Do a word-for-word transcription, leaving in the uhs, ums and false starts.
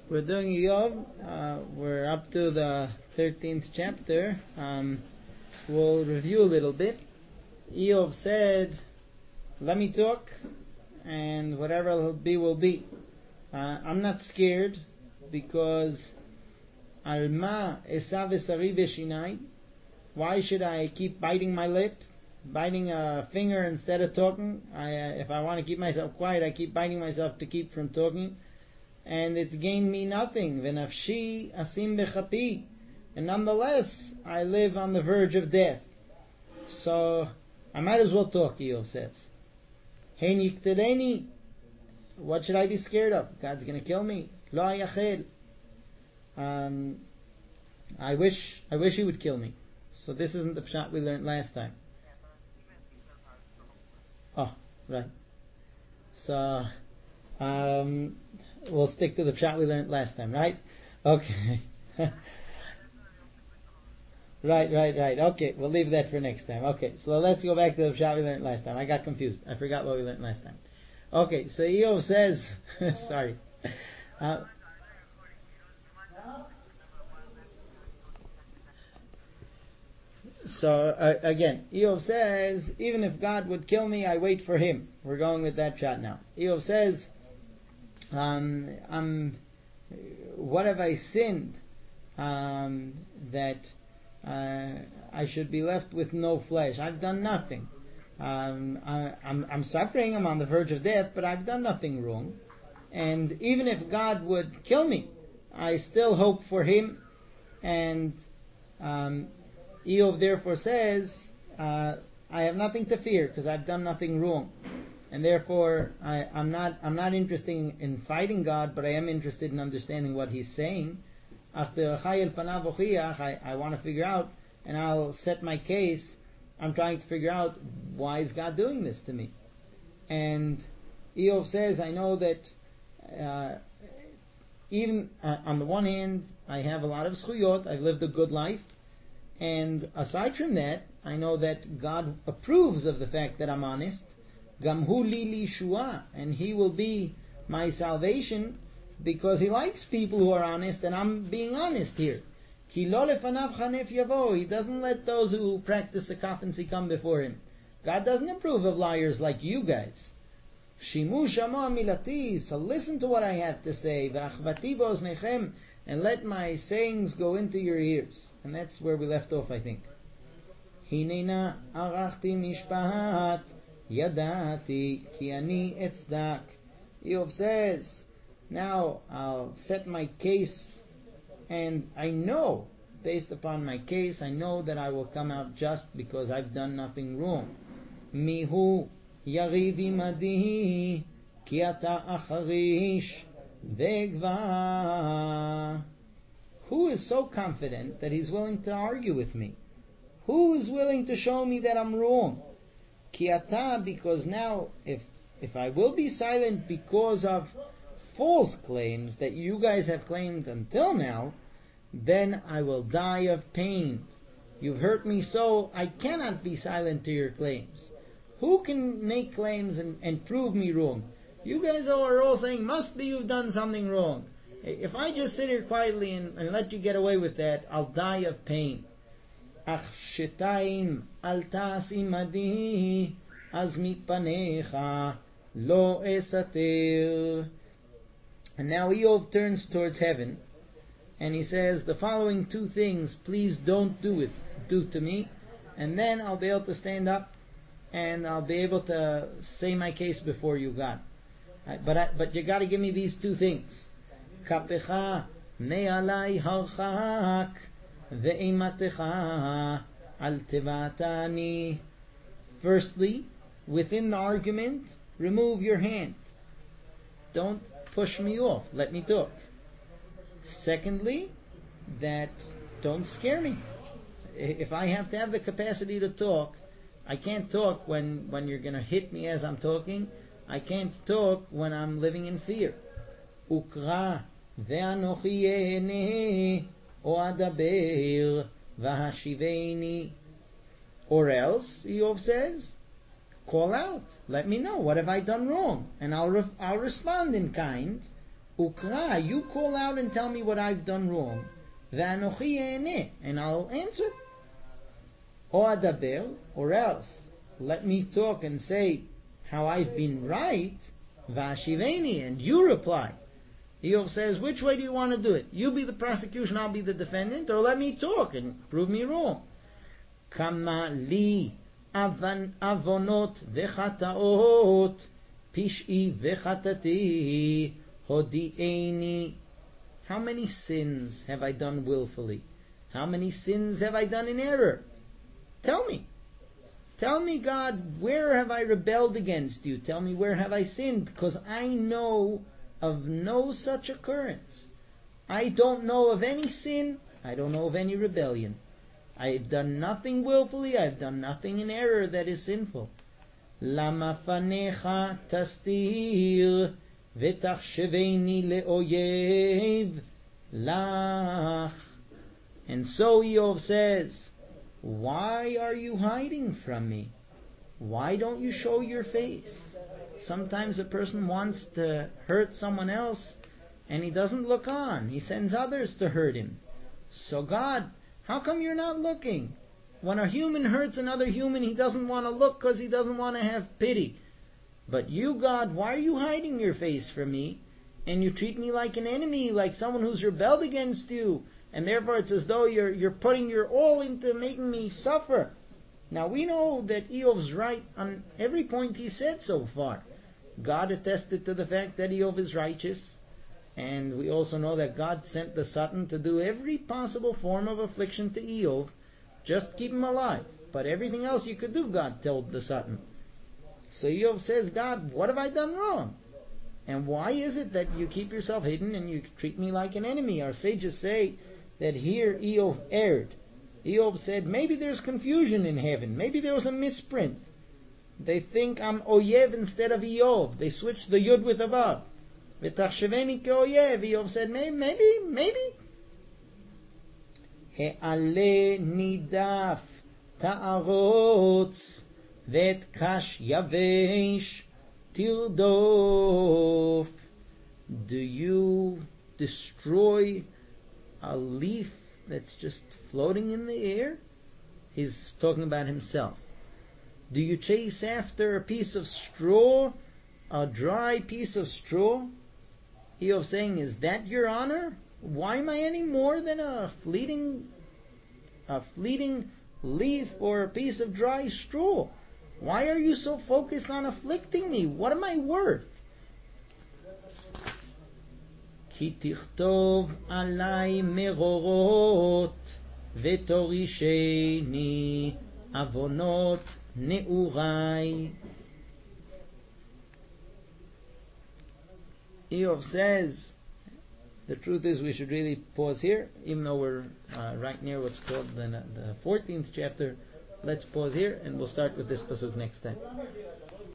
We're doing Eov. Uh, we're up to the thirteenth chapter. Um, we'll review a little bit. Eov said, "Let me talk, and whatever will be will be. Uh, I'm not scared because Alma esav esari beshinai. Why should I keep biting my lip, biting a finger instead of talking? I, uh, if I want to keep myself quiet, I keep biting myself to keep from talking." And it's gained me nothing. V'nafshi asim bechapi. And nonetheless, I live on the verge of death. So, I might as well talk, Eov says. Hein yiktedeni. What should I be scared of? God's going to kill me. Lo ayachel. Um, I wish, I wish He would kill me. So this isn't the pshat we learned last time. Oh, right. So, um... we'll stick to the pshat we learned last time, right? Okay. right, right, right. Okay, we'll leave that for next time. Okay, so let's go back to the pshat we learned last time. I got confused. I forgot what we learned last time. Okay, so Eov says, sorry. Uh, so, uh, again, Eov says, even if God would kill me, I wait for Him. We're going with that pshat now. Eov says, Um, um, what have I sinned um, that uh, I should be left with no flesh? I've done nothing. Um, I, I'm, I'm suffering. I'm on the verge of death, but I've done nothing wrong. And even if God would kill me, I still hope for Him. And um, Eov therefore says, uh, I have nothing to fear because I've done nothing wrong. And therefore, I, I'm not I'm not interested in, in fighting God, but I am interested in understanding what He's saying. I, I want to figure out, and I'll set my case. I'm trying to figure out, why is God doing this to me? And Eov says, I know that uh, even uh, on the one hand, I have a lot of zchuyot, I've lived a good life, and aside from that, I know that God approves of the fact that I'm honest. Gamhu li lishua, and He will be my salvation because He likes people who are honest, and I'm being honest here. Ki lo lefanav chanef yavo. He doesn't let those who practice accountancy come before Him. God doesn't approve of liars like you guys. Shimu shama milati. So listen to what I have to say. V'achvati bo'oznechem, and let my sayings go into your ears. And that's where we left off, I think. Hinena arachti mishpahat. Yadati ki ani etzdak. Eov says, now I'll set my case, and I know, based upon my case, I know that I will come out just because I've done nothing wrong. Mihu yarivi madihi ki ata acharish vegva. Who is so confident that he's willing to argue with me? Who is willing to show me that I'm wrong? Kiata, because now, if if I will be silent because of false claims that you guys have claimed until now, then I will die of pain. You've hurt me so, I cannot be silent to your claims. Who can make claims and, and prove me wrong? You guys are all saying, must be you've done something wrong. If I just sit here quietly and, and let you get away with that, I'll die of pain. Ach shetaim al ta'as imadi az mitpanecha lo esatir. And now Eov turns towards heaven and he says, the following two things, please don't do it, do to me, and then I'll be able to stand up and I'll be able to say my case before you, God. But I, but you got to give me these two things. Kapecha me'alai harchak ve'imatecha al tevatani. Firstly, within the argument, remove your hand. Don't push me off. Let me talk. Secondly, that don't scare me. If I have to have the capacity to talk, I can't talk when, when you're going to hit me as I'm talking. I can't talk when I'm living in fear. Ukra ve'anochi yehneh o adaber v'hashiveni. Or else, Eov says, call out. Let me know. What have I done wrong? And I'll re- I'll respond in kind. Ukra, you call out and tell me what I've done wrong. Ve'anochi ye'eneh, and I'll answer. O adaber, or else let me talk and say how I've been right. Vashiveni, and you reply. Eov says, which way do you want to do it? You be the prosecution, I'll be the defendant, or let me talk and prove me wrong. Kama li avan avonot vechataot pish'i vechatati hodi'eni. How many sins have I done willfully? How many sins have I done in error? Tell me. Tell me, God, where have I rebelled against you? Tell me, where have I sinned? Because I know of no such occurrence. I don't know of any sin. I don't know of any rebellion. I have done nothing willfully. I have done nothing in error that is sinful. Lama fanecha tastir v'tachsheveni le'oyev lach. And so Eov says, why are you hiding from me? Why don't you show your face? Sometimes a person wants to hurt someone else and he doesn't look on. He sends others to hurt him. So God, how come you're not looking? When a human hurts another human, he doesn't want to look because he doesn't want to have pity. But you, God, why are you hiding your face from me? And you treat me like an enemy, like someone who's rebelled against you. And therefore it's as though you're you're putting your all into making me suffer. Now we know that Eov's right on every point he said so far. God attested to the fact that Eov is righteous. And we also know that God sent the Satan to do every possible form of affliction to Eov, just to keep him alive. But everything else you could do, God told the Satan. So Eov says, God, what have I done wrong? And why is it that you keep yourself hidden and you treat me like an enemy? Our sages say that here Eov erred. Eov said, maybe there's confusion in heaven. Maybe there was a misprint. They think I'm Oyev instead of Eov. They switched the Yud with a Vav. V'tachsheveni ke'oyev. Eov said, maybe, maybe, maybe. He'ale nidaf ta'arotz vet kash yavesh tirdof. Do you destroy a leaf that's just floating in the air? He's talking about himself. Do you chase after a piece of straw, a dry piece of straw? Eov saying, is that your honor? Why am I any more than a fleeting, a fleeting leaf or a piece of dry straw? Why are you so focused on afflicting me? What am I worth? Ki tichtov alai merorot vetorisheni avonot neurai. Eov says, the truth is we should really pause here, even though we're uh, right near what's called the, the fourteenth chapter. Let's pause here and we'll start with this pasuk next time.